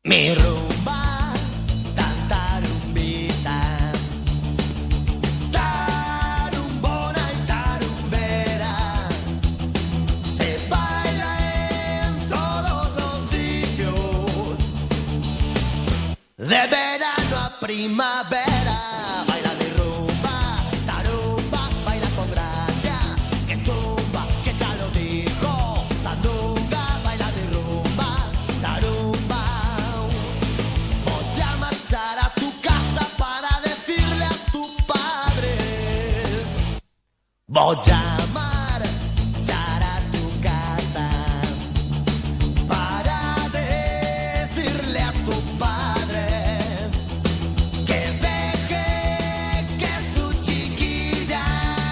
Mi rumba, tan tarumbita, tarumbona y tarumbera, se baila en todos los sitios, de verano a primavera, baila mi rumba, tarumba, baila con gracia, que tumba, que ya lo dijo, sandunga, baila mi rumba, tarumba. Voy a marchar a tu casa para decirle a tu padre, voy a marchar a tu casa para decirle a tu padre que deje que su chiquilla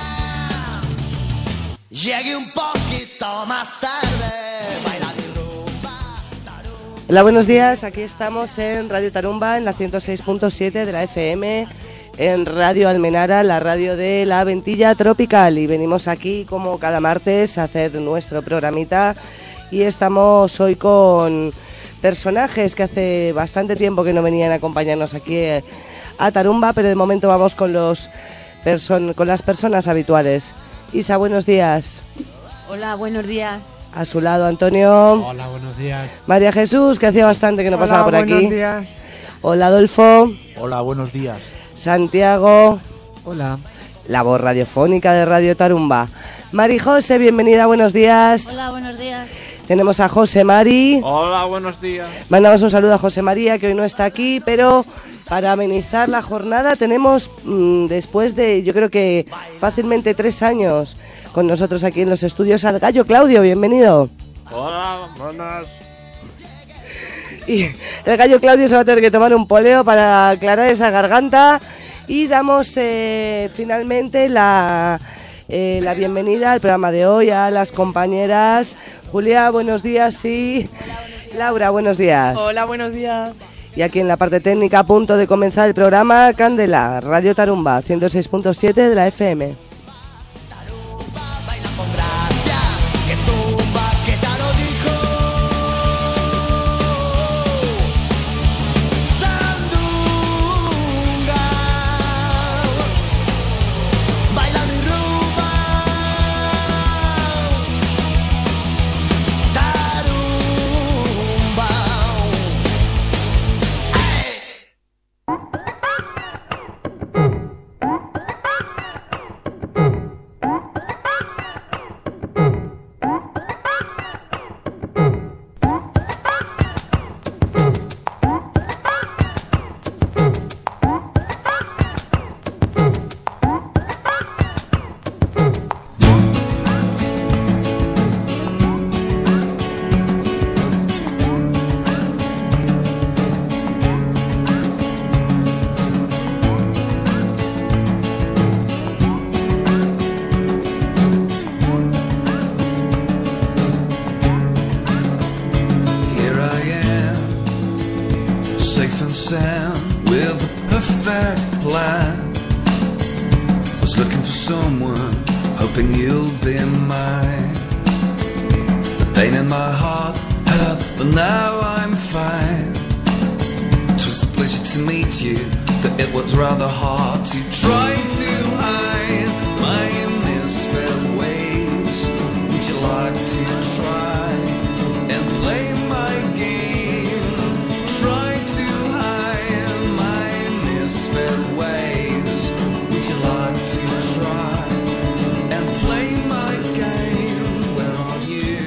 llegue un poquito más tarde. Baila mi rumba, tarumba. Hola, buenos días. Aquí estamos en Radio Tarumba, en la 106.7 de la FM, en Radio Almenara, la radio de la Ventilla Tropical. Y venimos aquí, como cada martes, a hacer nuestro programita. Y estamos hoy con personajes que hace bastante tiempo que no venían a acompañarnos aquí a Tarumba, pero de momento vamos con con las personas habituales. Isa, buenos días. Hola, buenos días. A su lado, Antonio. Hola, buenos días. María Jesús, que hacía bastante que no pasaba por aquí. Buenos días. Hola, Adolfo. Hola, buenos días. Santiago. Hola. La voz radiofónica de Radio Tarumba. Mari José, bienvenida, buenos días. Hola, buenos días. Tenemos a José Mari. Hola, buenos días. Mandamos un saludo a José María, que hoy no está aquí, pero para amenizar la jornada tenemos, después de, yo creo que fácilmente 3 años, con nosotros aquí en los estudios, al Gallo Claudio, bienvenido. Hola, buenas. Y el Gallo Claudio se va a tener que tomar un poleo para aclarar esa garganta. Y damos finalmente la bienvenida al programa de hoy a las compañeras. Julia, buenos días, sí. Laura, buenos días. Hola, buenos días. Y aquí en la parte técnica, a punto de comenzar el programa, Candela, Radio Tarumba, 106.7 de la FM. Tarumba, baila con gracia, que tumba, que ya lo dijo. Sandunga, baila mi rumba. Tarumba, ¡ay! Here I am, safe and sound, with a perfect plan. Was looking for someone, hoping you'll be mine. The pain in my heart hurt, but now I'm fine. It was a pleasure to meet you, but it was rather hard to try to hide my misfit ways. Would you like to try and play my game? Try to hide my misfit ways. Would you like to try and play my game? Where are you?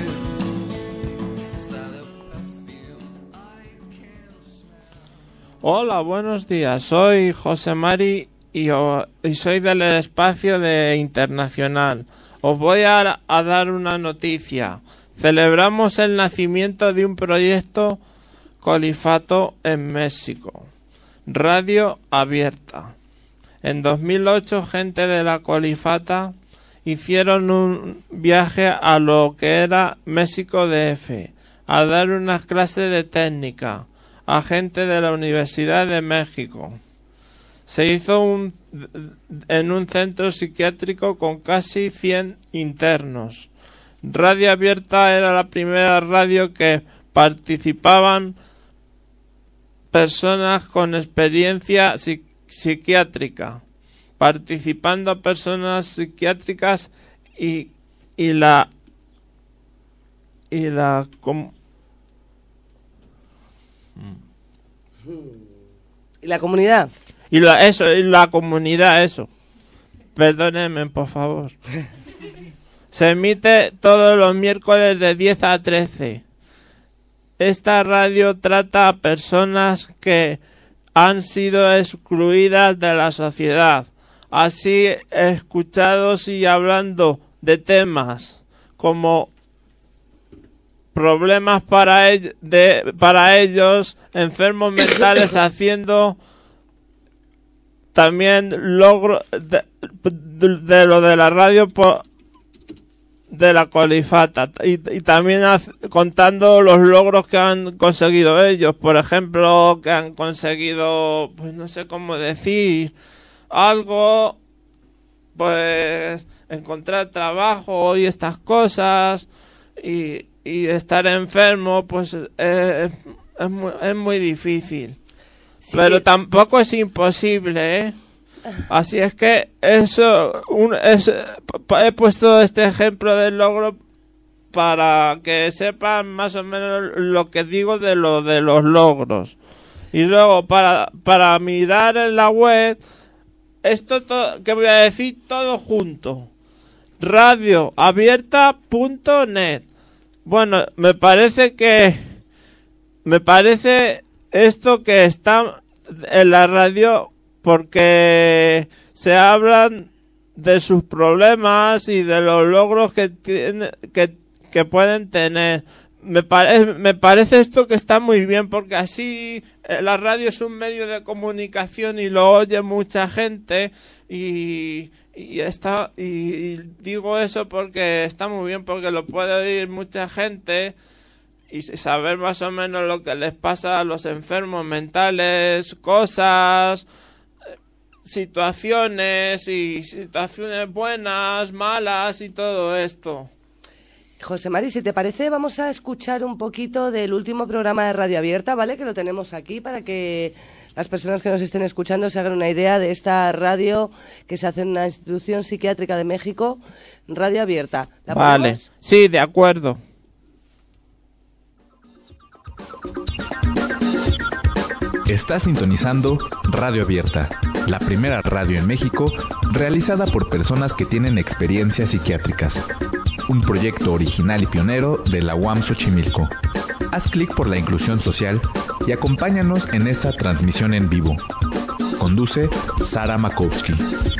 Is that a perfume I can smell? Hola, buenos días. Soy José Mari y soy del espacio de Internacional. Os voy a dar una noticia. Celebramos el nacimiento de un proyecto colifato en México. Radio Abierta. En 2008, gente de la colifata hicieron un viaje a lo que era México DF, a dar unas clases de técnica a gente de la Universidad de México. Se hizo en un centro psiquiátrico con casi 100 internos. Radio Abierta era la primera radio que participaban personas con experiencia psiquiátrica, participando personas psiquiátricas y la comunidad. Y la comunidad, eso. Perdónenme, por favor. Se emite todos los miércoles de 10 a 13. Esta radio trata a personas que han sido excluidas de la sociedad, así escuchados y hablando de temas como problemas para ellos, enfermos mentales, haciendo también logro de lo de la radio de la colifata y también contando los logros que han conseguido ellos, por ejemplo, que han conseguido, pues no sé cómo decir, algo, pues encontrar trabajo y estas cosas, y estar enfermo, pues es muy difícil. Sí. Pero tampoco es imposible, ¿eh? Así es que he puesto este ejemplo del logro para que sepan más o menos lo que digo de los logros. Y luego para mirar en la web, esto que voy a decir todo junto. radioabierta.net. Bueno, me parece esto que está en la radio porque se hablan de sus problemas y de los logros que pueden tener. Me parece esto que está muy bien, porque así la radio es un medio de comunicación y lo oye mucha gente y digo eso porque está muy bien, porque lo puede oír mucha gente y saber más o menos lo que les pasa a los enfermos mentales, cosas, situaciones buenas, malas y todo esto. José Mari, si te parece, vamos a escuchar un poquito del último programa de Radio Abierta, ¿vale? Que lo tenemos aquí para que las personas que nos estén escuchando se hagan una idea de esta radio que se hace en una institución psiquiátrica de México, Radio Abierta. ¿La vale, ponemos? Sí, de acuerdo. Está sintonizando Radio Abierta, la primera radio en México realizada por personas que tienen experiencias psiquiátricas. Un proyecto original y pionero de la UAM Xochimilco. Haz clic por la inclusión social y acompáñanos en esta transmisión en vivo. Conduce Sara Makowski.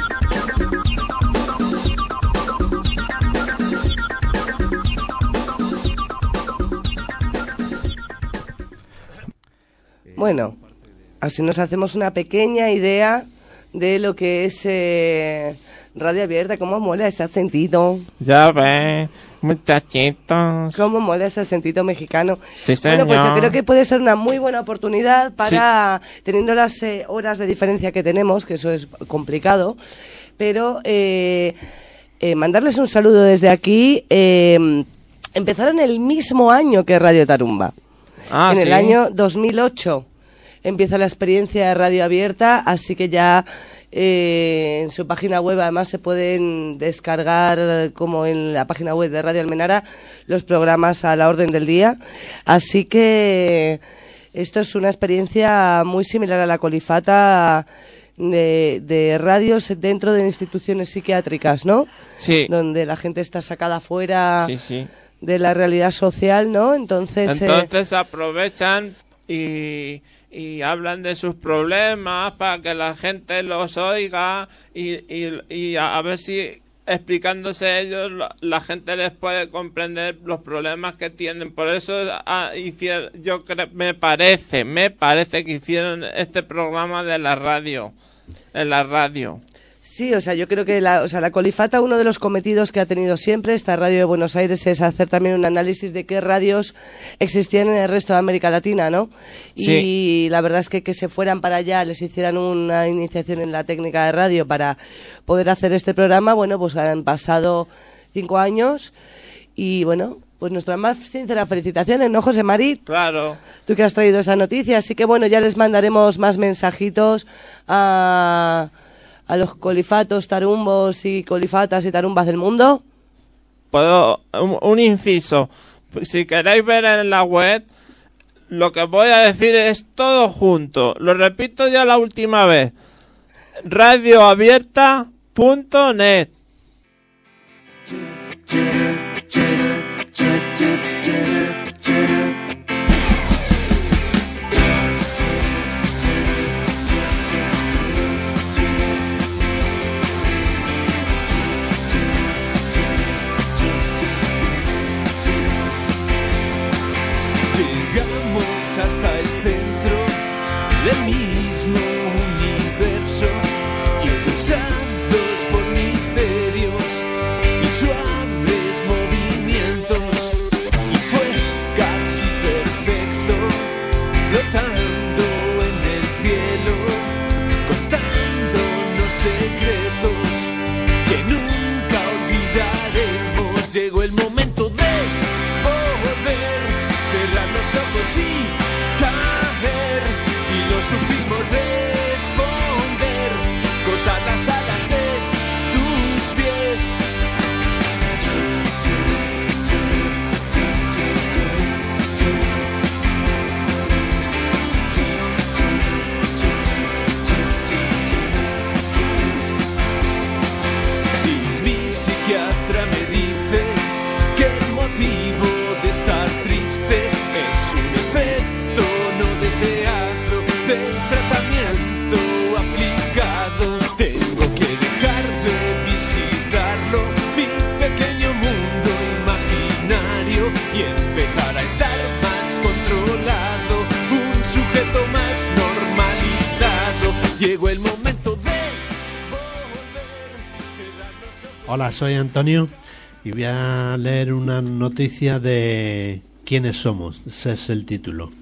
Bueno, así nos hacemos una pequeña idea de lo que es Radio Abierta. ¿Cómo mola ese acentito? Ya ves, muchachitos. ¿Cómo mola ese acentito mexicano? Sí, señor. Bueno, pues yo creo que puede ser una muy buena oportunidad para, teniendo las horas de diferencia que tenemos, que eso es complicado, pero mandarles un saludo desde aquí. Empezaron el mismo año que Radio Tarumba. En el año 2008 empieza la experiencia de Radio Abierta, así que ya en su página web además se pueden descargar, como en la página web de Radio Almenara, los programas a la orden del día. Así que esto es una experiencia muy similar a la Colifata de radios dentro de instituciones psiquiátricas, ¿no? Sí. Donde la gente está sacada fuera de la realidad social, ¿no? Entonces aprovechan y hablan de sus problemas para que la gente los oiga y a ver si explicándose ellos la gente les puede comprender los problemas que tienen. Por eso me parece que hicieron este programa de la radio, en la radio. Sí, o sea, yo creo que la Colifata, uno de los cometidos que ha tenido siempre esta radio de Buenos Aires, es hacer también un análisis de qué radios existían en el resto de América Latina, ¿no? Sí. Y la verdad es que se fueran para allá, les hicieran una iniciación en la técnica de radio para poder hacer este programa. Bueno, pues han pasado 5 años y bueno, pues nuestras más sinceras felicitaciones, ¿no, José Mari? Claro. Tú que has traído esa noticia, así que bueno, ya les mandaremos más mensajitos a los colifatos, tarumbos y colifatas y tarumbas del mundo. Puedo un inciso. Si queréis ver en la web, lo que voy a decir es todo junto. Lo repito ya la última vez. radioabierta.net. Llegamos hasta el centro del mismo universo, impulsados por misterios y suaves movimientos, y fue casi perfecto, flotando en el cielo, contándonos secretos que nunca olvidaremos. Llegó el momento de volver, cerrar los ojos y caer, y no supimos responder, cortar las alas de tus pies. Y mi psiquiatra me dice que el motivo de estar triste es un efecto no deseado del tratamiento aplicado. Tengo que dejar de visitarlo, mi pequeño mundo imaginario, y empezar a estar más controlado, un sujeto más normalizado. Llegó el momento de volver, cerrar los ojos. Hola, soy Antonio y voy a leer una noticia de ¿Quiénes somos? Ese es el título.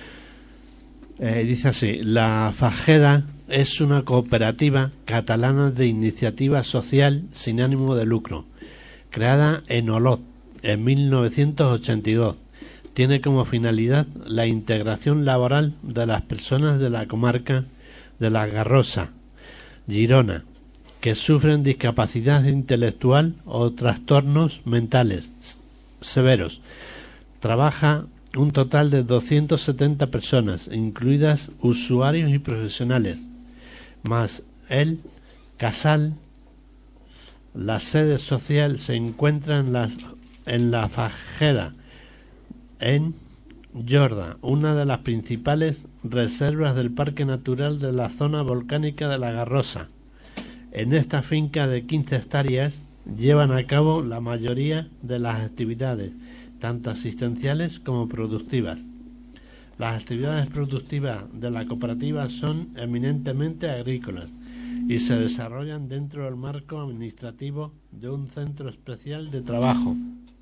Dice así: la Fageda es una cooperativa catalana de iniciativa social sin ánimo de lucro, creada en Olot en 1982. Tiene como finalidad la integración laboral de las personas de la comarca de la Garrosa, Girona, que sufren discapacidad intelectual o trastornos mentales severos. Trabaja un total de 270 personas, incluidas usuarios y profesionales, más el Casal. La sede social se encuentra en la Fageda, en Jorda, una de las principales reservas del Parque Natural de la zona volcánica de la Garrosa. En esta finca de 15 hectáreas llevan a cabo la mayoría de las actividades, tanto asistenciales como productivas. Las actividades productivas de la cooperativa son eminentemente agrícolas y se desarrollan dentro del marco administrativo de un centro especial de trabajo.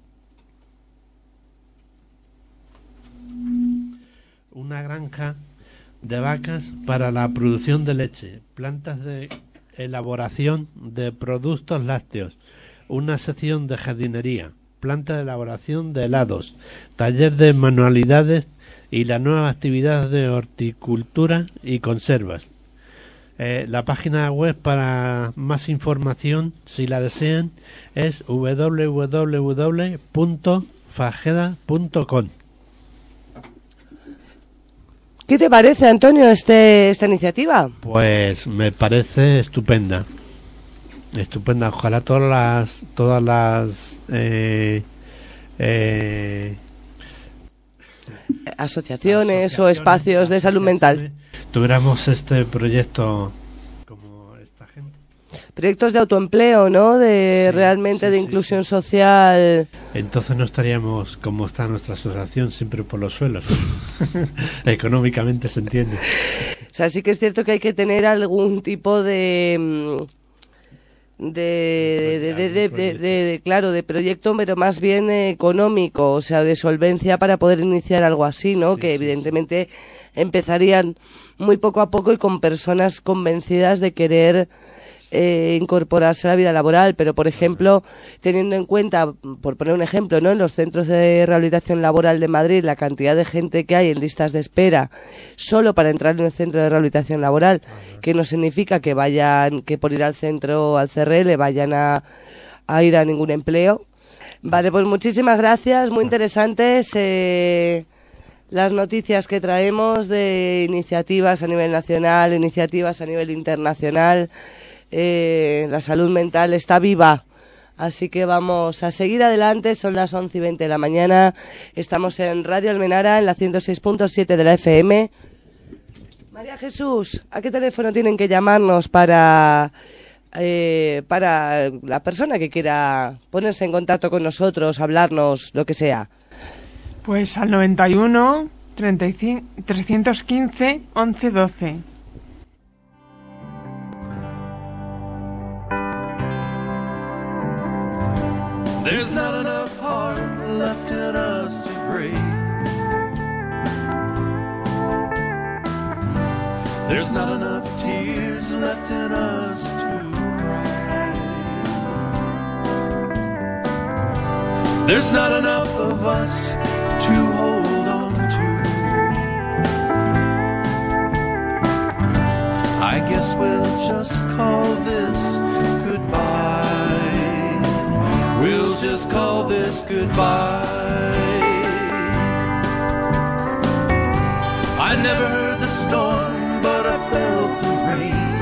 Una granja de vacas para la producción de leche, plantas de elaboración de productos lácteos, una sección de jardinería, planta de elaboración de helados, taller de manualidades y la nueva actividad de horticultura y conservas. La página web para más información, si la desean, es www.fageda.com. ¿Qué te parece, Antonio, esta iniciativa? Pues me parece estupenda. Estupenda. Ojalá todas las asociaciones o espacios de salud mental tuviéramos este proyecto como esta gente. Proyectos de autoempleo, ¿no? De Sí, realmente sí, de sí, inclusión social. Entonces no estaríamos como está nuestra asociación, siempre por los suelos. Económicamente se entiende. O sea, sí que es cierto que hay que tener algún tipo de claro, de proyecto, pero más bien económico, o sea, de solvencia para poder iniciar algo así, ¿no? Sí, que sí, evidentemente empezarían muy poco a poco y con personas convencidas de querer incorporarse a la vida laboral, pero por ejemplo, teniendo en cuenta, por poner un ejemplo, ¿no?, en los centros de rehabilitación laboral de Madrid, la cantidad de gente que hay en listas de espera solo para entrar en el centro de rehabilitación laboral, que no significa que vayan, que por ir al centro, al CRL, vayan a ir a ningún empleo. Vale, pues muchísimas gracias, muy interesantes las noticias que traemos de iniciativas a nivel nacional, iniciativas a nivel internacional. La salud mental está viva, así que vamos a seguir adelante. Son las 11:20 de la mañana, estamos en Radio Almenara, en la 106.7 de la FM. María Jesús, ¿a qué teléfono tienen que llamarnos para la persona que quiera ponerse en contacto con nosotros, hablarnos, lo que sea? Pues al 91 35 315 11 12. There's not enough heart left in us to break. There's not enough tears left in us to cry. There's not enough of us to hold on to. I guess we'll just call this goodbye. We'll just call this goodbye. I never heard the storm, but I felt the rain.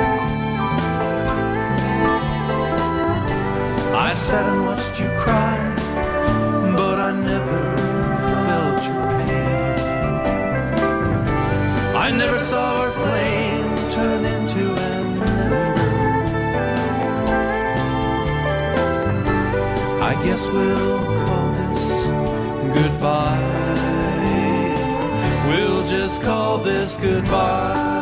I sat and watched you cry, but I never felt your pain. I never saw our flame turn into an ember. I guess we'll call this goodbye. We'll just call this goodbye.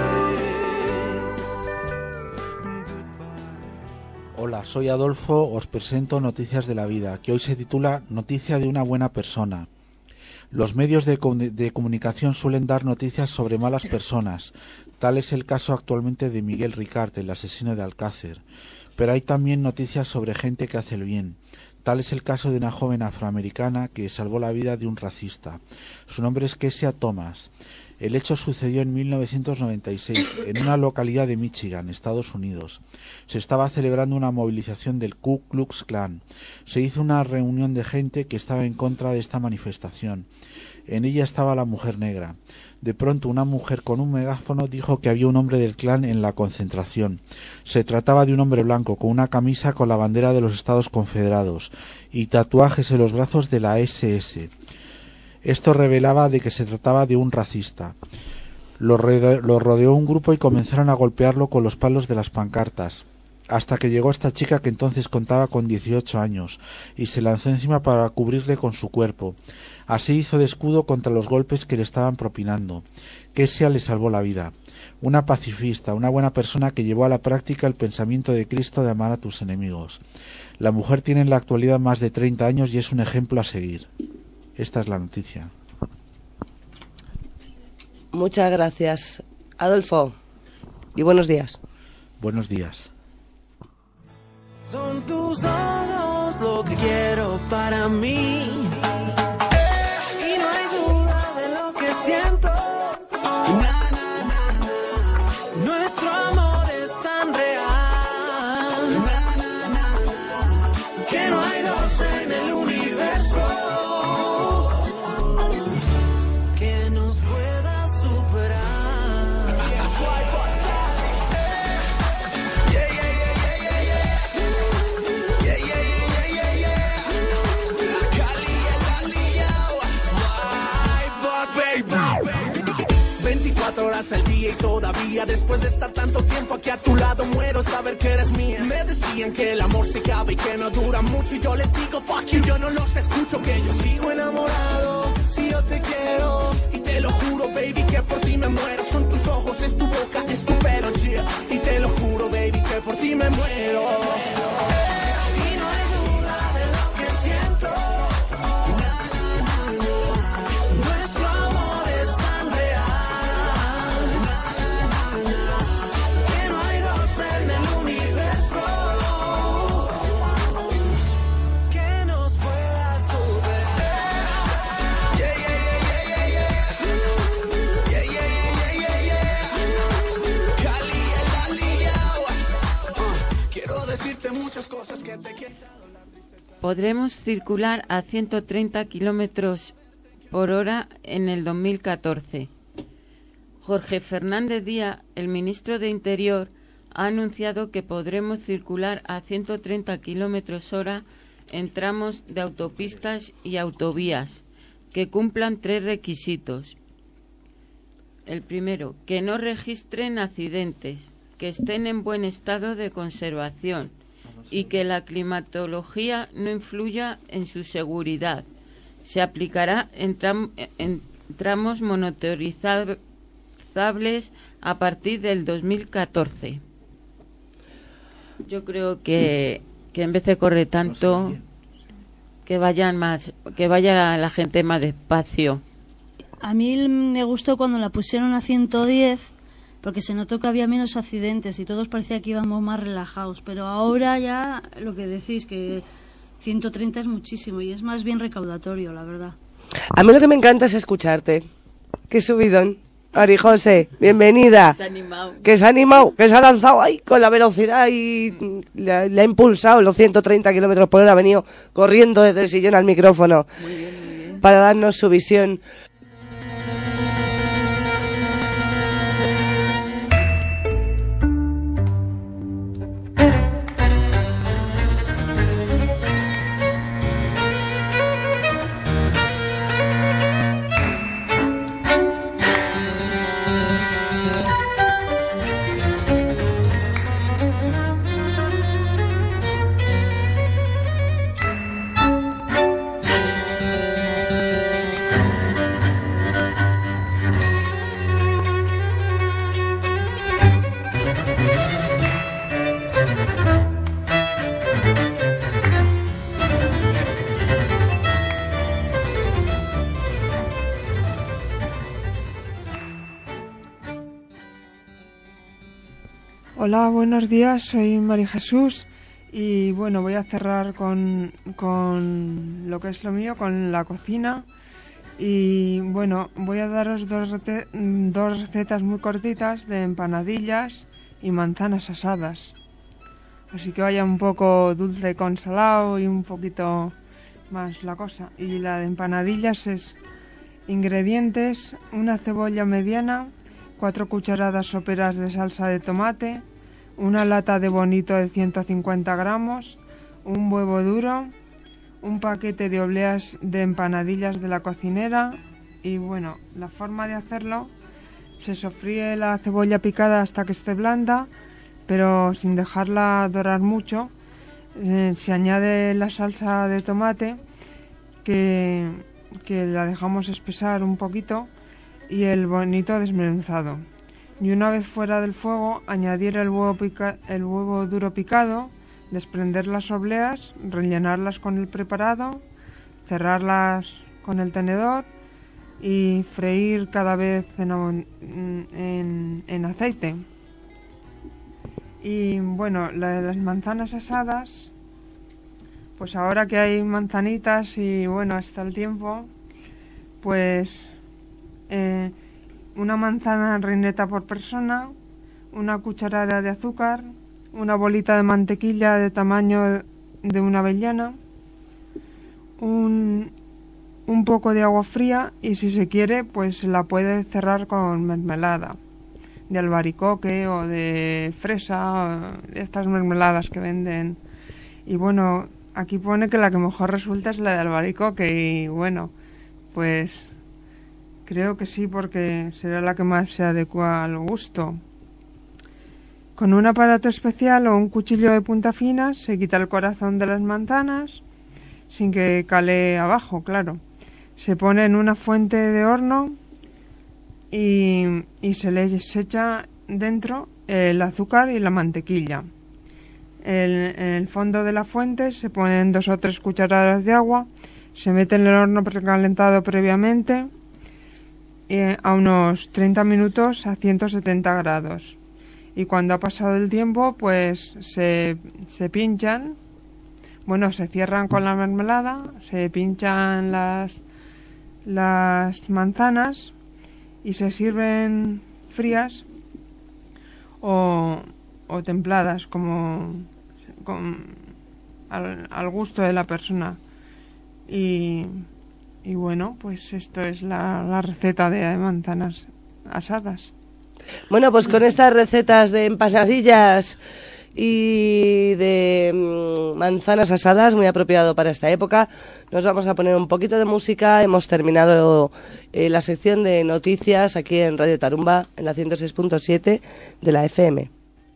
Hola, soy Adolfo, os presento Noticias de la Vida, que hoy se titula Noticia de una buena persona. Los medios de comunicación suelen dar noticias sobre malas personas. Tal es el caso actualmente de Miguel Ricart, el asesino de Alcácer. Pero hay también noticias sobre gente que hace el bien. Tal es el caso de una joven afroamericana que salvó la vida de un racista. Su nombre es Kesia Thomas. El hecho sucedió en 1996, en una localidad de Michigan, Estados Unidos. Se estaba celebrando una movilización del Ku Klux Klan. Se hizo una reunión de gente que estaba en contra de esta manifestación. En ella estaba la mujer negra. De pronto una mujer con un megáfono dijo que había un hombre del Klan en la concentración. Se trataba de un hombre blanco con una camisa con la bandera de los Estados Confederados y tatuajes en los brazos de la SS. Esto revelaba de que se trataba de un racista. Lo rodeó un grupo y comenzaron a golpearlo con los palos de las pancartas, hasta que llegó esta chica que entonces contaba con 18 años y se lanzó encima para cubrirle con su cuerpo. Así hizo de escudo contra los golpes que le estaban propinando. Kesia le salvó la vida. Una pacifista, una buena persona que llevó a la práctica el pensamiento de Cristo de amar a tus enemigos. La mujer tiene en la actualidad más de 30 años y es un ejemplo a seguir. Esta es la noticia. Muchas gracias, Adolfo, y buenos días. Buenos días. Son tus ojos lo que quiero para mí. Y no hay duda de lo que siento. Nuestro amor es tan real que no hay dos en el universo que nos pueda superar. Horas al día y todavía después de estar tanto tiempo aquí a tu lado muero saber que eres mía. Me decían que el amor se acaba y que no dura mucho y yo les digo fuck you, yo no los escucho, que yo sigo enamorado. Si yo te quiero y te lo juro baby que por ti me muero. Son tus ojos, es tu boca, es tu pelo, yeah. Y te lo juro baby que por ti me muero. Y no hay duda de lo que siento. Nuestro amor es tan real. En el podremos circular a 130 kilómetros por hora en el 2014. Jorge Fernández Díaz, el ministro de Interior, ha anunciado que podremos circular a 130 kilómetros hora en tramos de autopistas y autovías que cumplan 3 requisitos. El primero, que no registren accidentes, que estén en buen estado de conservación y que la climatología no influya en su seguridad. Se aplicará en tramos motorizables a partir del 2014. Yo creo que en vez de correr tanto, que vaya la gente más despacio. A mí me gustó cuando la pusieron a 110, porque se notó que había menos accidentes y todos parecía que íbamos más relajados, pero ahora ya lo que decís, que 130 es muchísimo y es más bien recaudatorio, la verdad. A mí lo que me encanta es escucharte. Qué subidón. Ari José, bienvenida. Se ha animado. Que se ha animado, que se ha lanzado ahí con la velocidad y le ha impulsado los 130 kilómetros por hora. Ha venido corriendo desde el sillón al micrófono. Muy bien. Para darnos su visión. Hola, buenos días, soy María Jesús y bueno, voy a cerrar con lo que es lo mío, con la cocina. Y bueno, voy a daros dos recetas muy cortitas de empanadillas y manzanas asadas. Así que vaya un poco dulce con salado y un poquito más la cosa. Y la de empanadillas es ingredientes: una cebolla mediana, 4 cucharadas soperas de salsa de tomate, una lata de bonito de 150 gramos, un huevo duro, un paquete de obleas de empanadillas de la cocinera. Y bueno, la forma de hacerlo: se sofríe la cebolla picada hasta que esté blanda, pero sin dejarla dorar mucho. Se añade la salsa de tomate, que la dejamos espesar un poquito, y el bonito desmenuzado. Y una vez fuera del fuego, añadir el huevo duro picado, desprender las obleas, rellenarlas con el preparado, cerrarlas con el tenedor y freír cada vez en aceite. Y bueno, la de las manzanas asadas, pues ahora que hay manzanitas y bueno, hasta el tiempo, pues una manzana reineta por persona, una cucharada de azúcar, una bolita de mantequilla de tamaño de una avellana, un poco de agua fría, y si se quiere pues la puede cerrar con mermelada de albaricoque o de fresa, estas mermeladas que venden. Y bueno, aquí pone que la que mejor resulta es la de albaricoque, y bueno, pues creo que sí, porque será la que más se adecua al gusto. Con un aparato especial o un cuchillo de punta fina se quita el corazón de las manzanas, sin que cale abajo, claro. Se pone en una fuente de horno y se le echa dentro el azúcar y la mantequilla. En el fondo de la fuente se ponen 2 o 3 cucharadas de agua, se mete en el horno precalentado previamente a unos 30 minutos a 170 grados. Y cuando ha pasado el tiempo, pues se pinchan, bueno, se cierran con la mermelada, se pinchan las manzanas y se sirven frías o templadas, como al gusto de la persona. Y bueno, pues esto es la receta de manzanas asadas. Bueno, pues con estas recetas de empanadillas y de manzanas asadas, muy apropiado para esta época, nos vamos a poner un poquito de música. Hemos terminado la sección de noticias aquí en Radio Tarumba, en la 106.7 de la FM.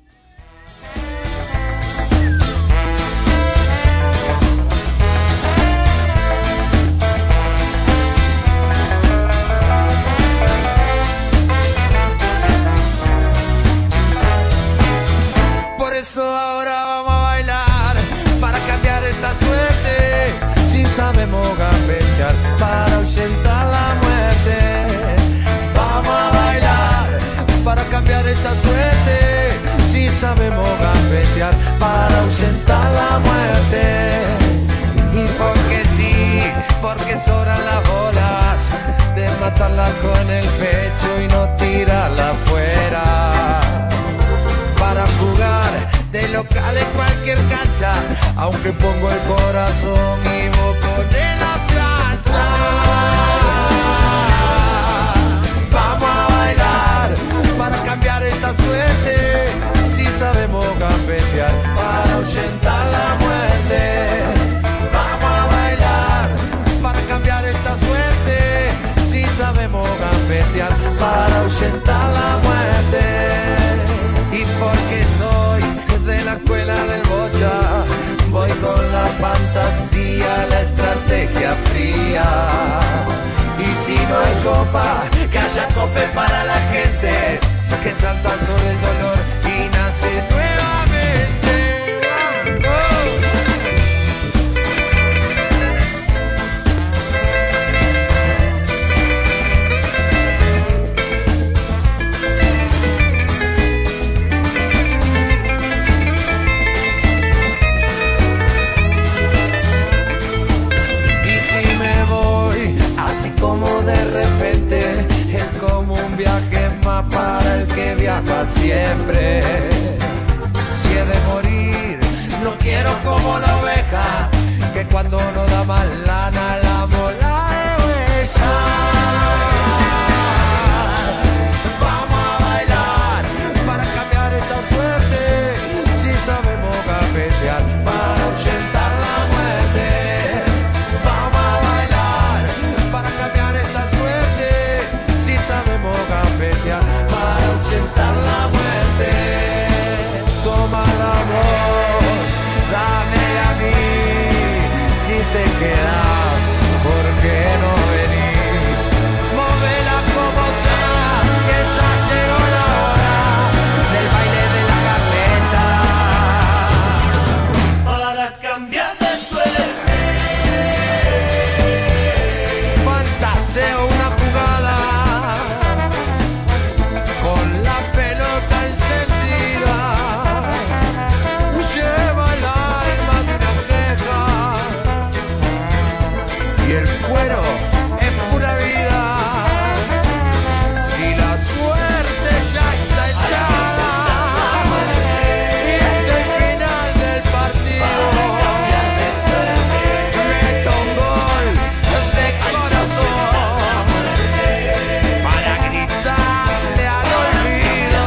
Ahora vamos a bailar para cambiar esta suerte. Si sabemos gambetear para ahuyentar la muerte. Vamos a bailar para cambiar esta suerte. Si sabemos gambetear para ahuyentar la muerte. Y porque sí, porque sobran las bolas de matarla con el pecho y no tirarla afuera. Para jugar de local en cualquier cancha, aunque pongo el corazón y vos pones la plancha. Vamos a bailar para cambiar esta suerte. Si sabemos gambetear para ahuyentar la muerte. Vamos a bailar para cambiar esta suerte. Si sabemos gambetear para ahuyentar la muerte. Y porque soy de la escuela del bocha, voy con la fantasía, la estrategia fría. Y si no hay copa, que haya cope para la gente que salta sobre el dolor y nace nuevamente. Como de repente es como un viaje más para el que viaja siempre. Si he de morir, no quiero como la oveja, que cuando no da más lana la mola de huella. Vamos a bailar para cambiar esta suerte. Si sabemos gambetear para ahuyentar la muerte. Sabemos gambetear para ahuyentar la muerte. Toma la voz, dámela a mí. Si te quedas, ¿por qué no venís? Móvela como sea, que ya llegó la hora del baile de la carpeta. Para cambiar de suerte. Fantaseo una jugada. Bueno, es pura vida. Si la suerte ya está echada y es el final del partido, meto un gol de corazón para gritarle al olvido.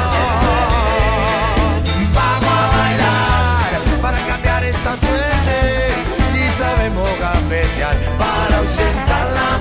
Vamos a bailar para cambiar esta suerte. Si sabemos gambetear para ahuyentar la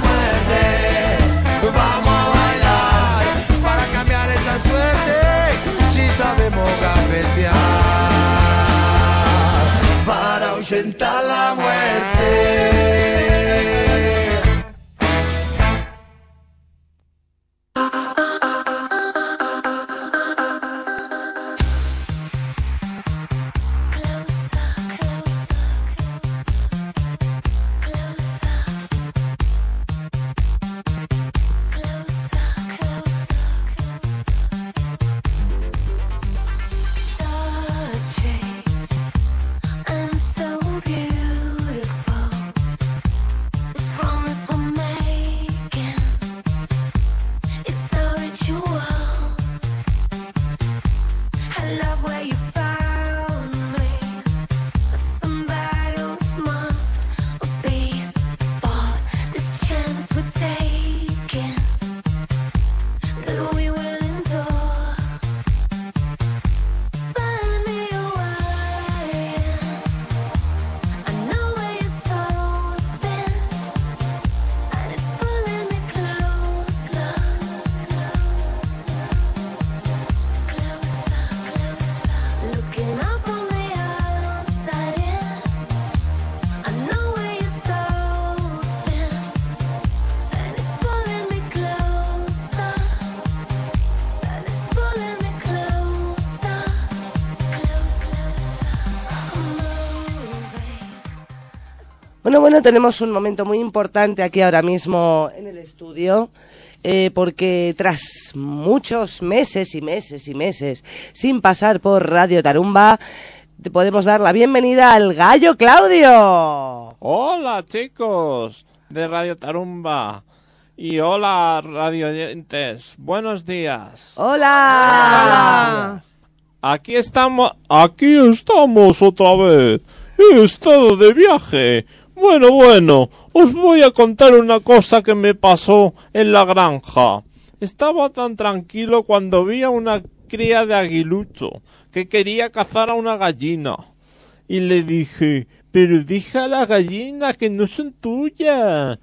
Bueno, tenemos un momento muy importante aquí ahora mismo en el estudio, porque tras muchos meses y meses y meses sin pasar por Radio Tarumba, te podemos dar la bienvenida al Gallo Claudio. Hola, chicos de Radio Tarumba. Y hola, radio oyentes. Buenos días. Hola. Aquí estamos otra vez. He estado de viaje. Bueno, os voy a contar una cosa que me pasó en la granja. Estaba tan tranquilo cuando vi a una cría de aguilucho que quería cazar a una gallina. Y le dije, pero deja a la gallina que no son tuyas.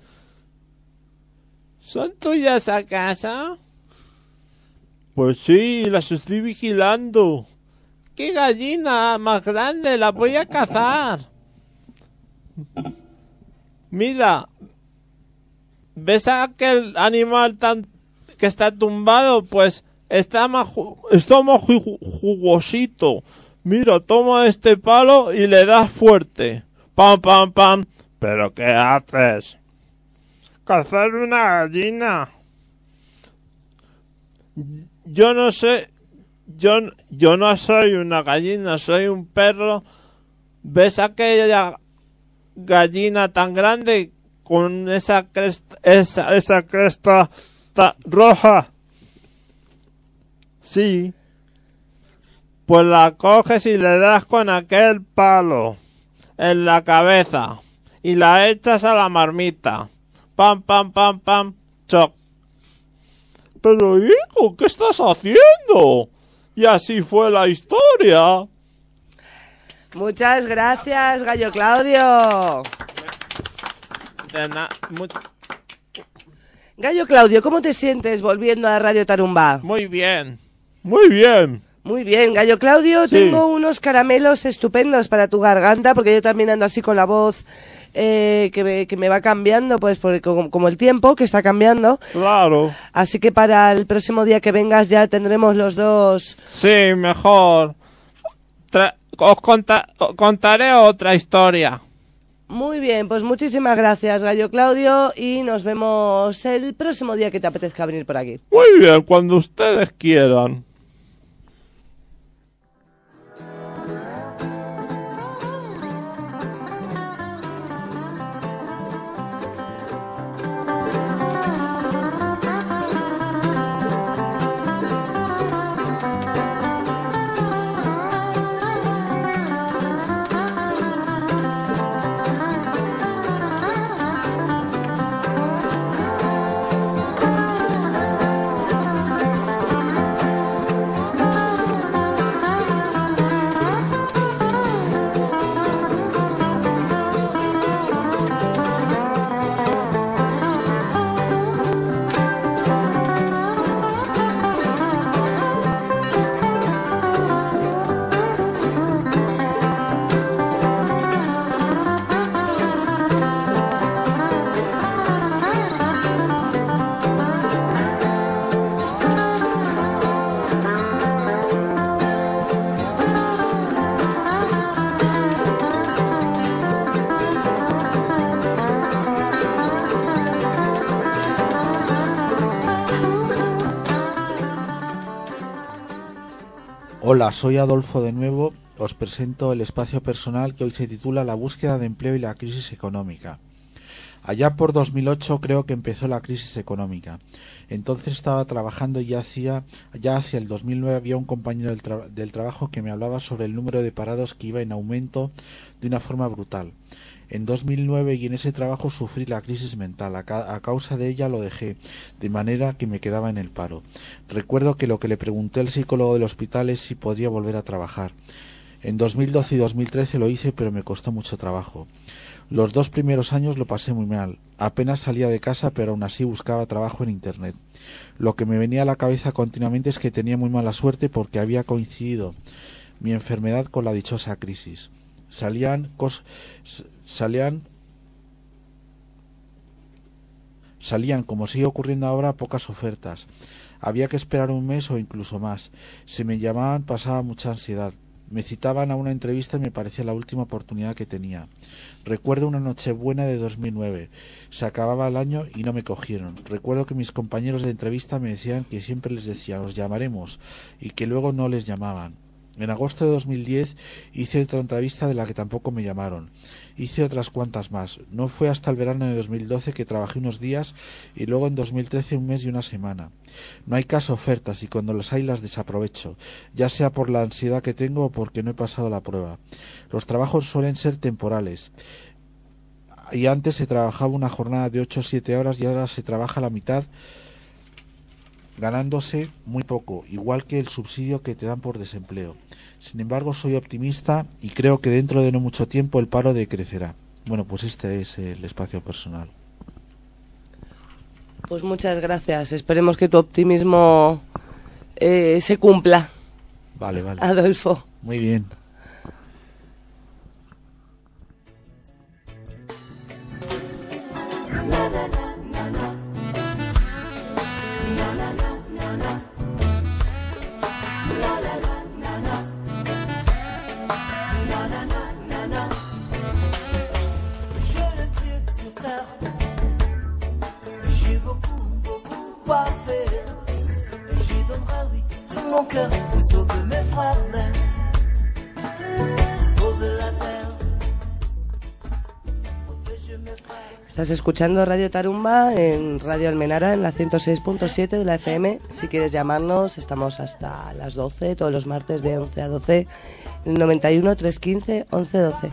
¿Son tuyas acaso? Pues sí, las estoy vigilando. ¡Qué gallina más grande! ¡La voy a cazar! Mira, ¿ves a aquel animal que está tumbado? Pues está más jugosito. Mira, toma este palo y le das fuerte. ¡Pam, pam, pam! ¿Pero qué haces? Cazar una gallina. Yo no sé, yo no soy una gallina, soy un perro. ¿Ves aquella gallina tan grande con esa cresta roja? Sí. Pues la coges y le das con aquel palo en la cabeza y la echas a la marmita. Pam, pam, pam, pam, choc. Pero hijo, ¿qué estás haciendo? Y así fue la historia. Muchas gracias, Gallo Claudio. Gallo Claudio, ¿cómo te sientes volviendo a Radio Tarumba? Muy bien, muy bien. Muy bien, Gallo Claudio, sí. Tengo unos caramelos estupendos para tu garganta, porque yo también ando así con la voz que me va cambiando, pues porque como el tiempo que está cambiando. Claro. Así que para el próximo día que vengas ya tendremos los dos. Sí, mejor. Os contaré otra historia. Muy bien, pues muchísimas gracias, Gallo Claudio, y nos vemos el próximo día que te apetezca venir por aquí. Muy bien, cuando ustedes quieran. Hola, soy Adolfo de nuevo. Os presento el espacio personal que hoy se titula La búsqueda de empleo y la crisis económica. Allá por 2008 creo que empezó la crisis económica. Entonces estaba trabajando y ya hacia el 2009 había un compañero del trabajo que me hablaba sobre el número de parados que iba en aumento de una forma brutal. En 2009 y en ese trabajo sufrí la crisis mental. A causa de ella lo dejé, de manera que me quedaba en el paro. Recuerdo que lo que le pregunté al psicólogo del hospital es si podría volver a trabajar. En 2012 y 2013 lo hice, pero me costó mucho trabajo. Los 2 primeros años lo pasé muy mal. Apenas salía de casa, pero aún así buscaba trabajo en internet. Lo que me venía a la cabeza continuamente es que tenía muy mala suerte porque había coincidido mi enfermedad con la dichosa crisis. Salían como sigue ocurriendo ahora, pocas ofertas. Había que esperar un mes o incluso más. Si me llamaban pasaba mucha ansiedad. Me citaban a una entrevista y me parecía la última oportunidad que tenía. Recuerdo una Nochebuena de 2009. Se acababa el año y no me cogieron. Recuerdo que mis compañeros de entrevista me decían que siempre les decía os llamaremos y que luego no les llamaban. En agosto de 2010 hice otra entrevista de la que tampoco me llamaron. Hice otras cuantas más. No fue hasta el verano de 2012 que trabajé unos días y luego en 2013 un mes y una semana. No hay caso ofertas y cuando las hay las desaprovecho, ya sea por la ansiedad que tengo o porque no he pasado la prueba. Los trabajos suelen ser temporales. Y antes se trabajaba una jornada de 8 o 7 horas y ahora se trabaja la mitad, ganándose muy poco, igual que el subsidio que te dan por desempleo. Sin embargo, soy optimista y creo que dentro de no mucho tiempo el paro decrecerá. Bueno, pues este es el espacio personal. Pues muchas gracias. Esperemos que tu optimismo se cumpla. Vale. Adolfo. Muy bien. Estás escuchando Radio Tarumba en Radio Almenara en la 106.7 de la FM. Si quieres llamarnos, estamos hasta las 12, todos los martes de 11 a 12, en el 91 315 11 12.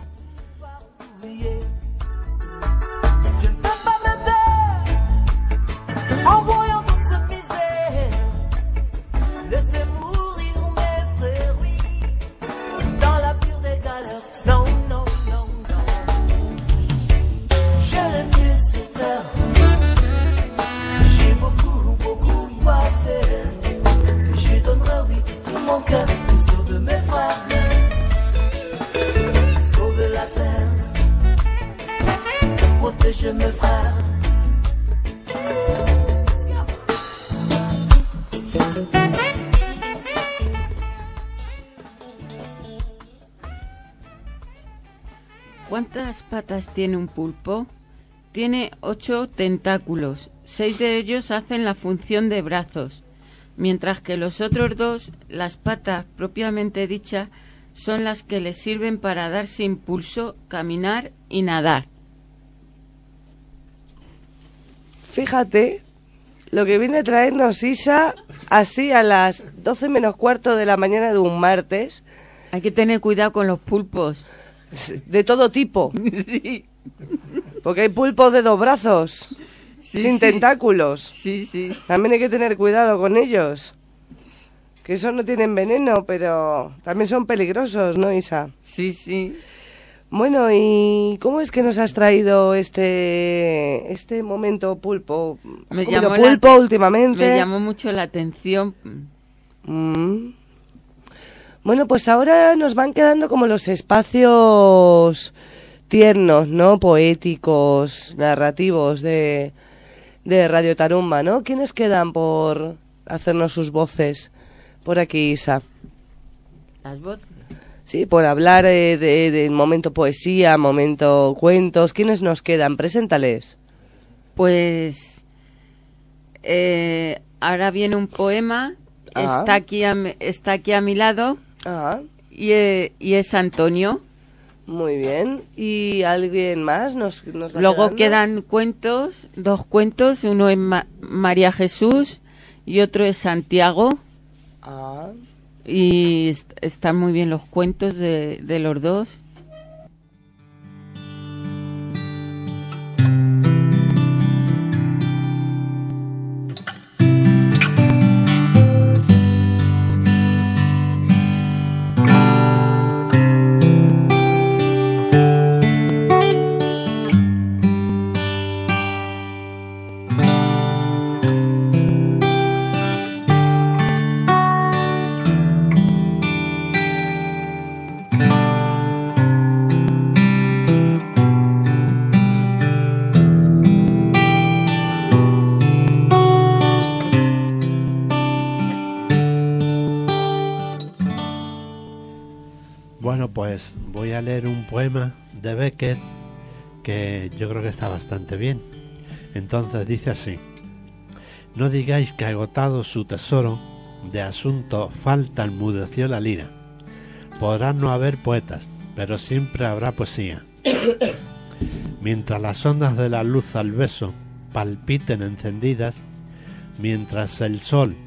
¿Cuántas patas tiene un pulpo? Tiene 8 tentáculos. 6 de ellos hacen la función de brazos, mientras que los otros 2, las patas propiamente dichas, son las que le sirven para darse impulso, caminar y nadar. Fíjate lo que viene a traernos Isa así a las 12 menos cuarto de la mañana de un martes. Hay que tener cuidado con los pulpos. De todo tipo. Sí. Porque hay pulpos de 2 brazos, sí, sin tentáculos. Sí. También hay que tener cuidado con ellos. Que esos no tienen veneno, pero también son peligrosos, ¿no, Isa? Sí. Bueno, ¿y cómo es que nos has traído este momento pulpo? Me llamó pulpo últimamente. Me llamó mucho la atención. Bueno, pues ahora nos van quedando como los espacios tiernos, ¿no? Poéticos, narrativos de Radio Tarumba, ¿no? ¿Quiénes quedan por hacernos sus voces por aquí, Isa? ¿Las voces? Sí, por hablar de momento poesía, momento cuentos. ¿Quiénes nos quedan? Preséntales. Pues ahora viene un poema. Está aquí a mi lado. Y es Antonio. Muy bien. ¿Y alguien más nos va Luego quedando? quedan cuentos, 2 cuentos. Uno es María Jesús y otro es Santiago. Y están muy bien los cuentos de los 2. pues voy a leer un poema de Becker que yo creo que está bastante bien. Entonces dice así: no digáis que agotado su tesoro de asuntos falta enmudeció la lira. Podrán no haber poetas, pero siempre habrá poesía. Mientras las ondas de la luz al beso palpiten encendidas, mientras el sol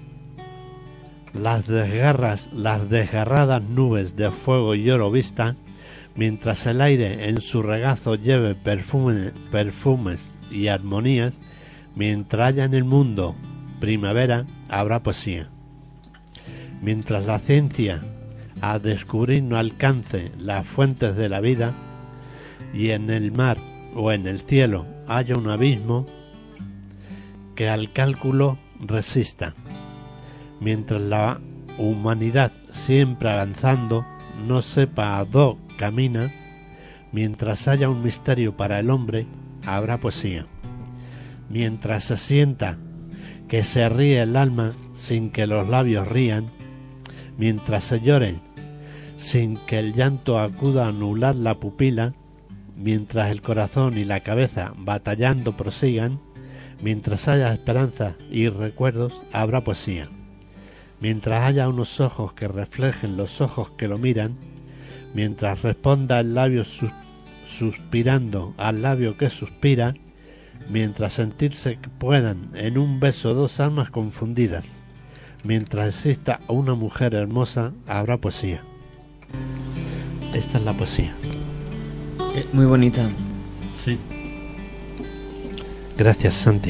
las desgarradas nubes de fuego y oro vista, mientras el aire en su regazo lleve perfumes y armonías, mientras haya en el mundo primavera, habrá poesía. Mientras la ciencia a descubrir no alcance las fuentes de la vida, y en el mar o en el cielo haya un abismo que al cálculo resista, mientras la humanidad siempre avanzando no sepa a dónde camina, mientras haya un misterio para el hombre, habrá poesía. Mientras se sienta que se ríe el alma sin que los labios rían, mientras se llore sin que el llanto acuda a anular la pupila, mientras el corazón y la cabeza batallando prosigan, mientras haya esperanza y recuerdos, habrá poesía. Mientras haya unos ojos que reflejen los ojos que lo miran, mientras responda el labio suspirando al labio que suspira, mientras sentirse que puedan en un beso dos almas confundidas, mientras exista una mujer hermosa, habrá poesía. Esta es la poesía. Muy bonita. Sí. Gracias, Santi.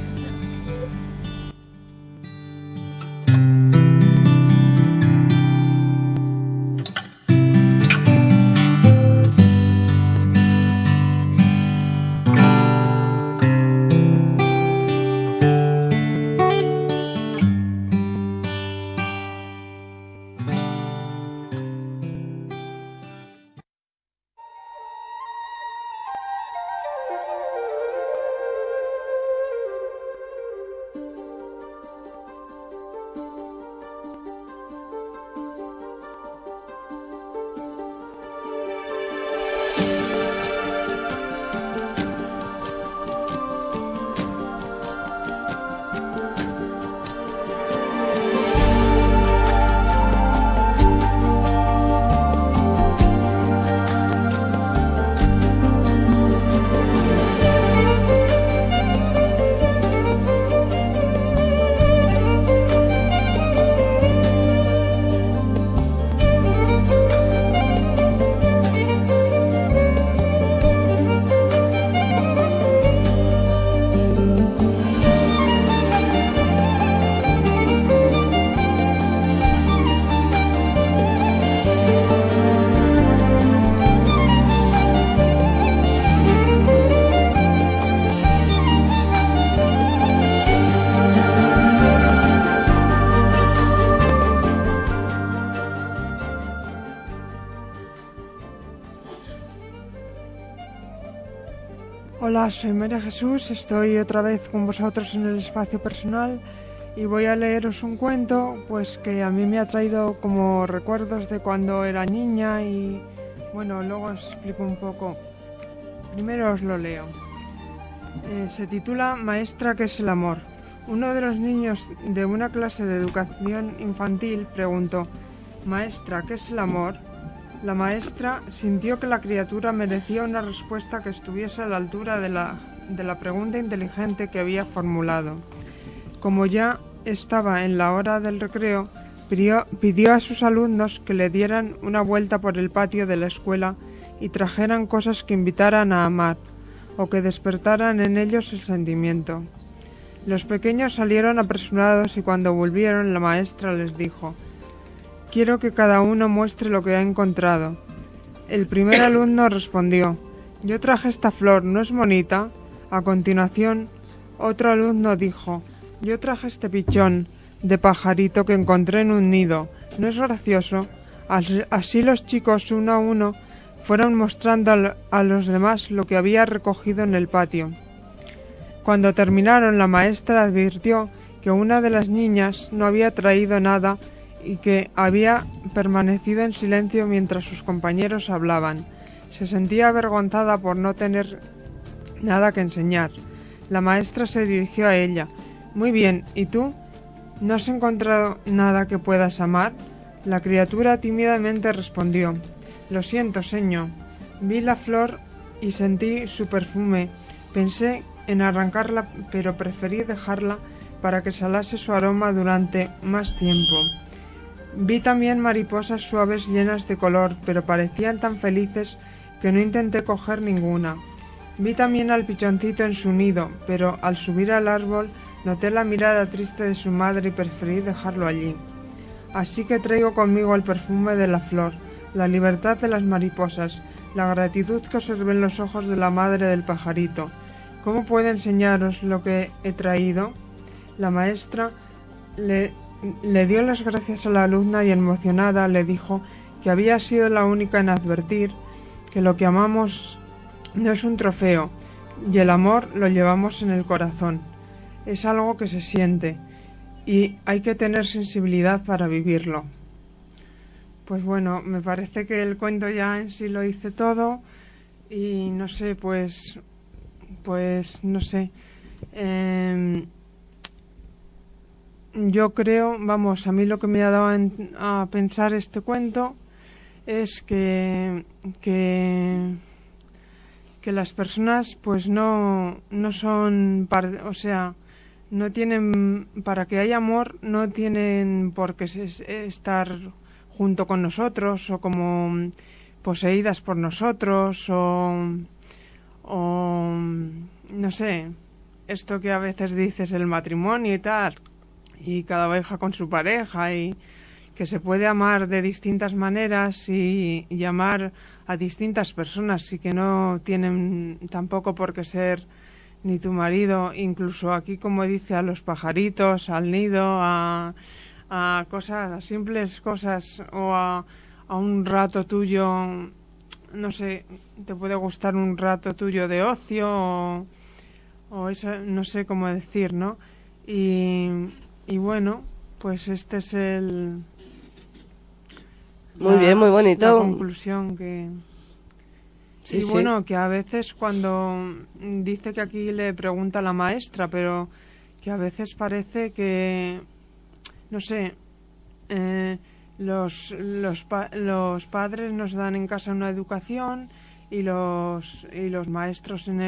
Hola, soy María Jesús, estoy otra vez con vosotros en el espacio personal y voy a leeros un cuento pues que a mí me ha traído como recuerdos de cuando era niña y bueno, luego os explico un poco. Primero os lo leo. Se titula Maestra, ¿qué es el amor? Uno de los niños de una clase de educación infantil preguntó: Maestra, ¿qué es el amor? La maestra sintió que la criatura merecía una respuesta que estuviese a la altura de la pregunta inteligente que había formulado. Como ya estaba en la hora del recreo, pidió a sus alumnos que le dieran una vuelta por el patio de la escuela y trajeran cosas que invitaran a amar o que despertaran en ellos el sentimiento. Los pequeños salieron apresurados y cuando volvieron la maestra les dijo: Quiero que cada uno muestre lo que ha encontrado. El primer alumno respondió: Yo traje esta flor, ¿no es bonita? A continuación, otro alumno dijo: Yo traje este pichón de pajarito que encontré en un nido, ¿no es gracioso? Así los chicos uno a uno fueron mostrando a los demás lo que había recogido en el patio. Cuando terminaron, la maestra advirtió que una de las niñas no había traído nada y que había permanecido en silencio mientras sus compañeros hablaban. Se sentía avergonzada por no tener nada que enseñar. La maestra se dirigió a ella. «Muy bien, ¿y tú? ¿No has encontrado nada que puedas amar?» La criatura tímidamente respondió. «Lo siento, señor. Vi la flor y sentí su perfume. Pensé en arrancarla, pero preferí dejarla para que exhalase su aroma durante más tiempo. Vi también mariposas suaves llenas de color, pero parecían tan felices que no intenté coger ninguna. Vi también al pichoncito en su nido, pero al subir al árbol noté la mirada triste de su madre y preferí dejarlo allí. Así que traigo conmigo el perfume de la flor, la libertad de las mariposas, la gratitud que observé en los ojos de la madre del pajarito. ¿Cómo puedo enseñaros lo que he traído?» La maestra le dio las gracias a la alumna y emocionada le dijo que había sido la única en advertir que lo que amamos no es un trofeo y el amor lo llevamos en el corazón. Es algo que se siente y hay que tener sensibilidad para vivirlo. Pues bueno, me parece que el cuento ya en sí lo dice todo y no sé, pues no sé. Yo creo, vamos, a mí lo que me ha dado a pensar este cuento es que las personas pues no son, o sea, no tienen, para que haya amor no tienen por qué estar junto con nosotros o como poseídas por nosotros o no sé, esto que a veces dices el matrimonio y tal, y cada oveja con su pareja, y que se puede amar de distintas maneras y amar a distintas personas y que no tienen tampoco por qué ser ni tu marido, incluso aquí como dice a los pajaritos, al nido, a cosas, a simples cosas o a un rato tuyo, no sé, te puede gustar un rato tuyo de ocio o eso, no sé cómo decir, ¿no? Y bueno, pues este es muy bien, muy bonito. La conclusión que... Sí, y bueno, que a veces cuando dice que aquí le pregunta a la maestra, pero que a veces parece que, no sé, los padres nos dan en casa una educación y los maestros en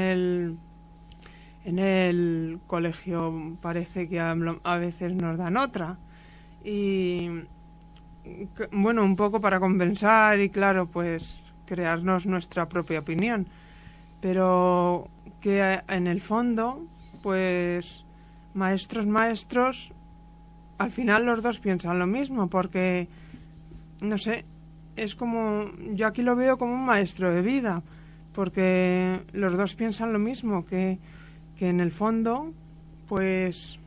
el colegio parece que a veces nos dan otra. Y bueno, un poco para compensar y claro, pues crearnos nuestra propia opinión, pero que en el fondo, pues maestros, al final los dos piensan lo mismo, porque, no sé, es como, yo aquí lo veo como un maestro de vida, porque los dos piensan lo mismo, que en el fondo, pues,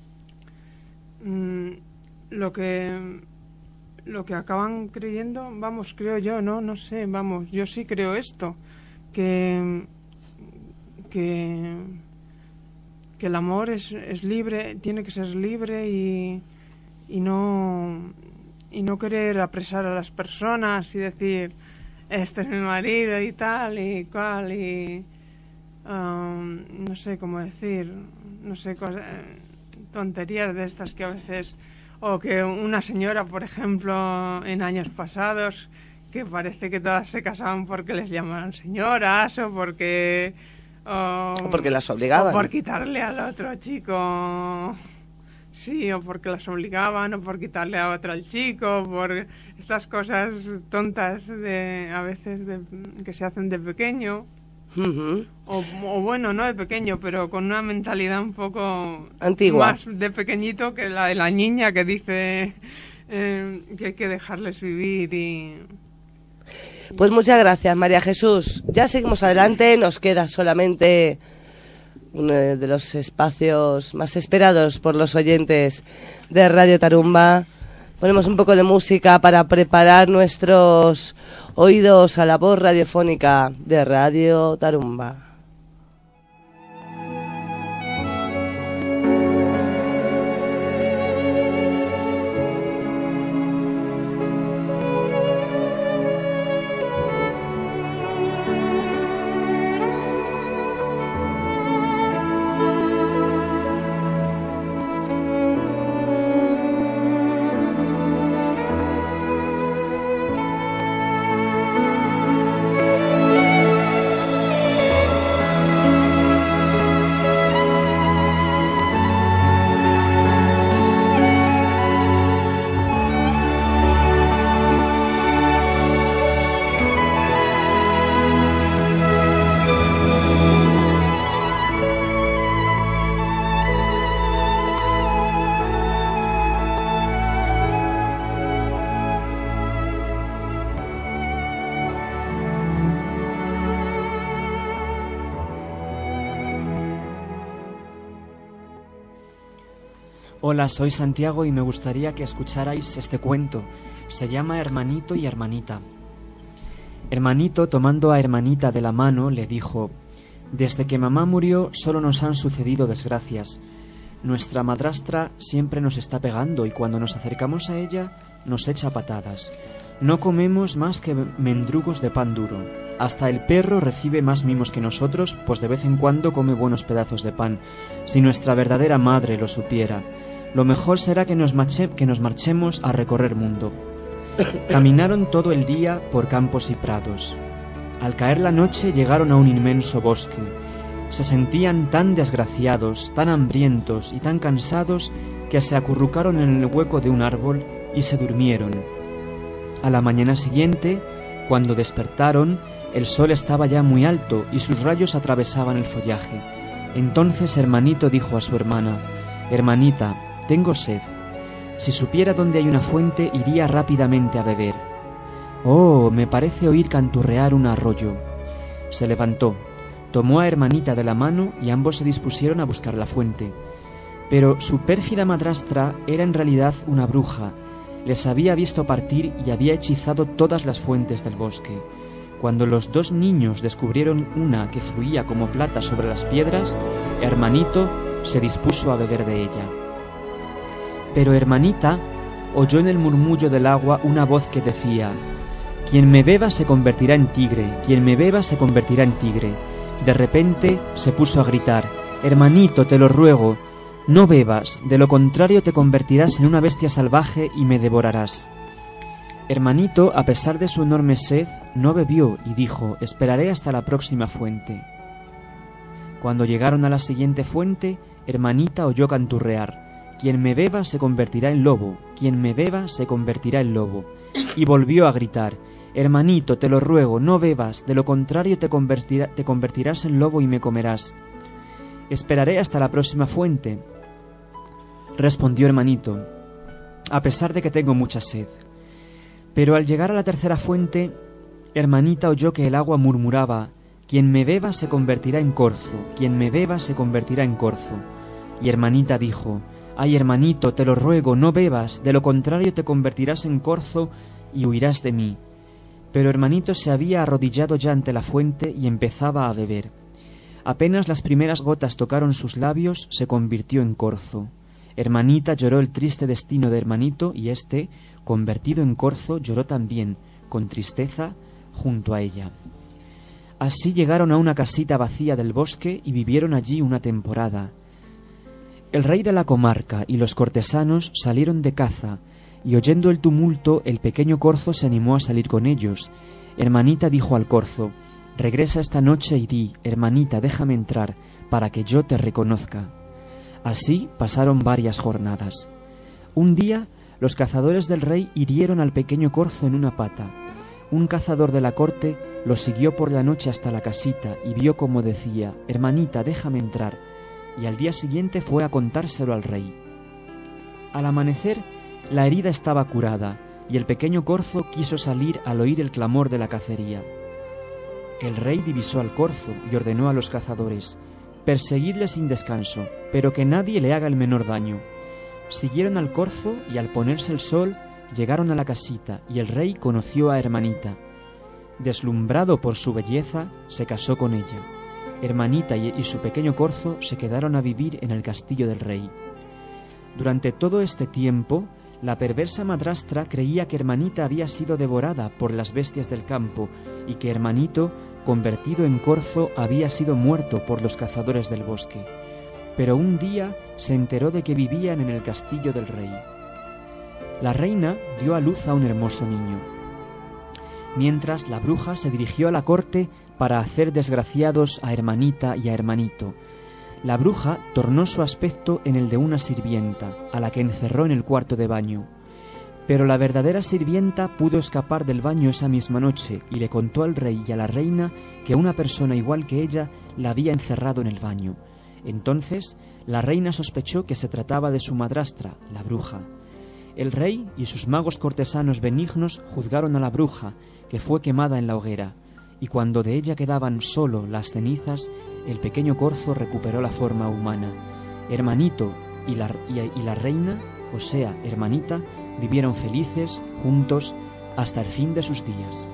lo que acaban creyendo, vamos, creo yo, no sé, vamos, yo sí creo esto, que el amor es libre, tiene que ser libre y no querer apresar a las personas y decir, este es mi marido y tal y cual y no sé cómo decir, no sé, tonterías de estas que a veces... O que una señora, por ejemplo, en años pasados, que parece que todas se casaban porque les llamaban señoras o porque... o porque las obligaban. O por quitarle al otro chico... Sí, o porque las obligaban, o por quitarle a otro al chico, por estas cosas tontas a veces que se hacen de pequeño. Uh-huh. O bueno, no de pequeño, pero con una mentalidad un poco antigua, más de pequeñito que la de la niña que dice que hay que dejarles vivir y... Pues muchas gracias, María Jesús. Ya seguimos adelante, nos queda solamente uno de los espacios más esperados por los oyentes de Radio Tarumba. Ponemos un poco de música para preparar nuestros oídos a la voz radiofónica de Radio Tarumba. Hola, soy Santiago y me gustaría que escucharais este cuento. Se llama Hermanito y Hermanita. Hermanito, tomando a Hermanita de la mano, le dijo: «Desde que mamá murió solo nos han sucedido desgracias. Nuestra madrastra siempre nos está pegando y cuando nos acercamos a ella nos echa patadas. No comemos más que mendrugos de pan duro. Hasta el perro recibe más mimos que nosotros, pues de vez en cuando come buenos pedazos de pan. Si nuestra verdadera madre lo supiera, lo mejor será que nos marchemos a recorrer mundo». Caminaron todo el día por campos y prados. Al caer la noche llegaron a un inmenso bosque. Se sentían tan desgraciados, tan hambrientos y tan cansados que se acurrucaron en el hueco de un árbol y se durmieron. A la mañana siguiente, cuando despertaron, el sol estaba ya muy alto y sus rayos atravesaban el follaje. Entonces Hermanito dijo a su hermana: «Hermanita, tengo sed. Si supiera dónde hay una fuente, iría rápidamente a beber. Oh, me parece oír canturrear un arroyo». Se levantó, tomó a Hermanita de la mano y ambos se dispusieron a buscar la fuente. Pero su pérfida madrastra era en realidad una bruja. Les había visto partir y había hechizado todas las fuentes del bosque. Cuando los dos niños descubrieron una que fluía como plata sobre las piedras, Hermanito se dispuso a beber de ella. Pero Hermanita oyó en el murmullo del agua una voz que decía: «Quien me beba se convertirá en tigre, quien me beba se convertirá en tigre». De repente se puso a gritar: «Hermanito, te lo ruego, no bebas, de lo contrario te convertirás en una bestia salvaje y me devorarás». Hermanito, a pesar de su enorme sed, no bebió y dijo: «Esperaré hasta la próxima fuente». Cuando llegaron a la siguiente fuente, Hermanita oyó canturrear: «Quien me beba se convertirá en lobo, quien me beba se convertirá en lobo». Y volvió a gritar: «Hermanito, te lo ruego, no bebas, de lo contrario te convertirás en lobo y me comerás». «Esperaré hasta la próxima fuente», respondió Hermanito, «a pesar de que tengo mucha sed». Pero al llegar a la tercera fuente, Hermanita oyó que el agua murmuraba: «Quien me beba se convertirá en corzo, quien me beba se convertirá en corzo». Y Hermanita dijo: «Ay, hermanito, te lo ruego, no bebas, de lo contrario te convertirás en corzo y huirás de mí». Pero Hermanito se había arrodillado ya ante la fuente y empezaba a beber. Apenas las primeras gotas tocaron sus labios, se convirtió en corzo. Hermanita lloró el triste destino de Hermanito y éste, convertido en corzo, lloró también, con tristeza, junto a ella. Así llegaron a una casita vacía del bosque y vivieron allí una temporada. El rey de la comarca y los cortesanos salieron de caza, y oyendo el tumulto, el pequeño corzo se animó a salir con ellos. Hermanita dijo al corzo: «Regresa esta noche y di: hermanita, déjame entrar, para que yo te reconozca». Así pasaron varias jornadas. Un día, los cazadores del rey hirieron al pequeño corzo en una pata. Un cazador de la corte lo siguió por la noche hasta la casita y vio como decía: «Hermanita, déjame entrar», y al día siguiente fue a contárselo al rey. Al amanecer, la herida estaba curada, y el pequeño corzo quiso salir al oír el clamor de la cacería. El rey divisó al corzo y ordenó a los cazadores: «Perseguidle sin descanso, pero que nadie le haga el menor daño». Siguieron al corzo y al ponerse el sol llegaron a la casita y el rey conoció a Hermanita. Deslumbrado por su belleza, se casó con ella. Hermanita y su pequeño corzo se quedaron a vivir en el castillo del rey. Durante todo este tiempo, la perversa madrastra creía que Hermanita había sido devorada por las bestias del campo y que Hermanito, convertido en corzo, había sido muerto por los cazadores del bosque. Pero un día se enteró de que vivían en el castillo del rey. La reina dio a luz a un hermoso niño. Mientras, la bruja se dirigió a la corte para hacer desgraciados a Hermanita y a Hermanito. La bruja tornó su aspecto en el de una sirvienta, a la que encerró en el cuarto de baño. Pero la verdadera sirvienta pudo escapar del baño esa misma noche y le contó al rey y a la reina que una persona igual que ella la había encerrado en el baño. Entonces la reina sospechó que se trataba de su madrastra, la bruja. El rey y sus magos cortesanos benignos juzgaron a la bruja, que fue quemada en la hoguera, y cuando de ella quedaban solo las cenizas, el pequeño corzo recuperó la forma humana. Hermanito, y la reina, o sea, Hermanita, vivieron felices, juntos, hasta el fin de sus días.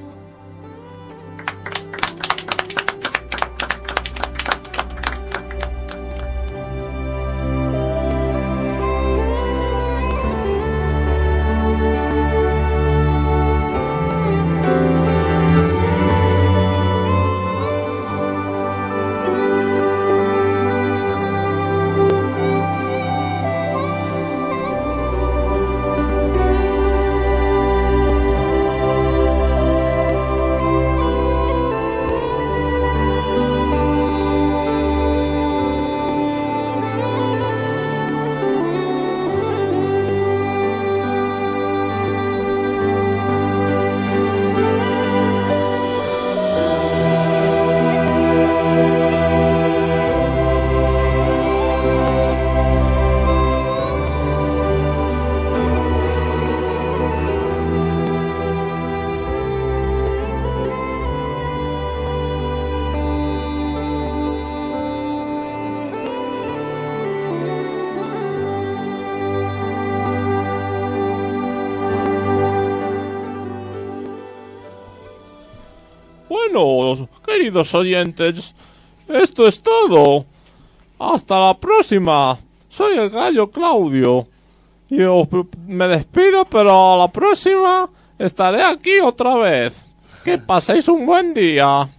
Bueno, queridos oyentes, esto es todo. Hasta la próxima. Soy el gallo Claudio. Yo me despido, pero a la próxima estaré aquí otra vez. Que paséis un buen día.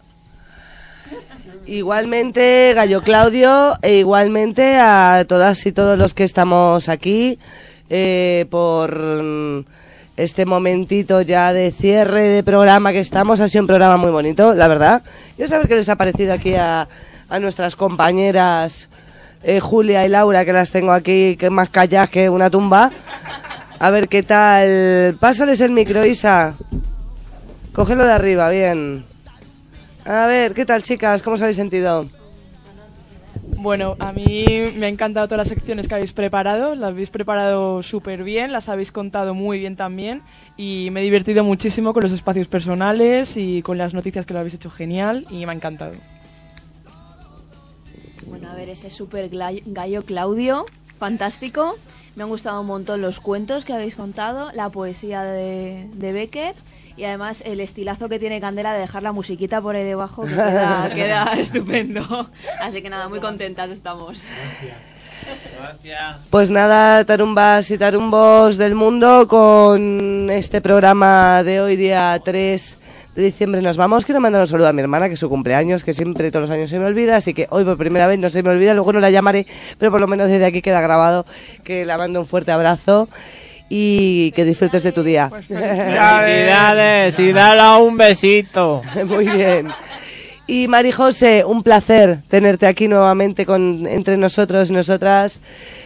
Igualmente, gallo Claudio, e igualmente a todas y todos los que estamos aquí por este momentito ya de cierre de programa que estamos. Ha sido un programa muy bonito, la verdad. Yo saber qué les ha parecido aquí a nuestras compañeras Julia y Laura, que las tengo aquí, que más calladas que una tumba. A ver qué tal. Pásales el micro, Isa. Cógelo de arriba, bien. A ver, ¿qué tal, chicas? ¿Cómo os habéis sentido? Bueno, a mí me han encantado todas las secciones que habéis preparado. Las habéis preparado súper bien, las habéis contado muy bien también. Y me he divertido muchísimo con los espacios personales y con las noticias, que lo habéis hecho genial y me ha encantado. Bueno, a ver, ese súper gallo Claudio, fantástico. Me han gustado un montón los cuentos que habéis contado, la poesía de Becker y además el estilazo que tiene Candela de dejar la musiquita por ahí debajo, que queda estupendo. Así que nada, muy contentas estamos. Gracias. Pues nada, tarumbas y tarumbos del mundo, con este programa de hoy, día 3 de diciembre, nos vamos. Quiero mandar un saludo a mi hermana, que es su cumpleaños, que siempre todos los años se me olvida, así que hoy por primera vez no se me olvida, luego no la llamaré, pero por lo menos desde aquí queda grabado que la mando un fuerte abrazo y que disfrutes de tu día. Pues felicidades y dale un besito. Muy bien. Y Mari José, un placer tenerte aquí nuevamente entre nosotros y nosotras,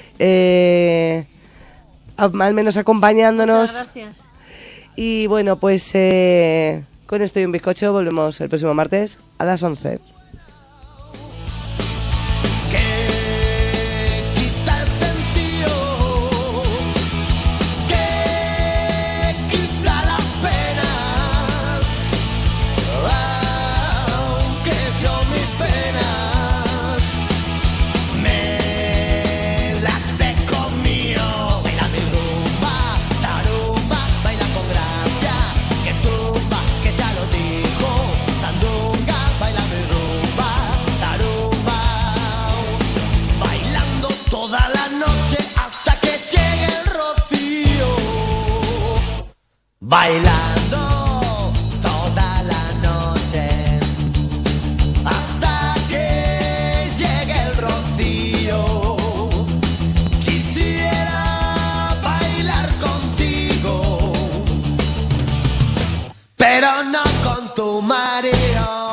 al menos acompañándonos. Muchas gracias. Y bueno, pues con esto y un bizcocho volvemos el próximo martes a las 11. Bailando toda la noche hasta que llegue el rocío. Quisiera bailar contigo, pero no con tu marido.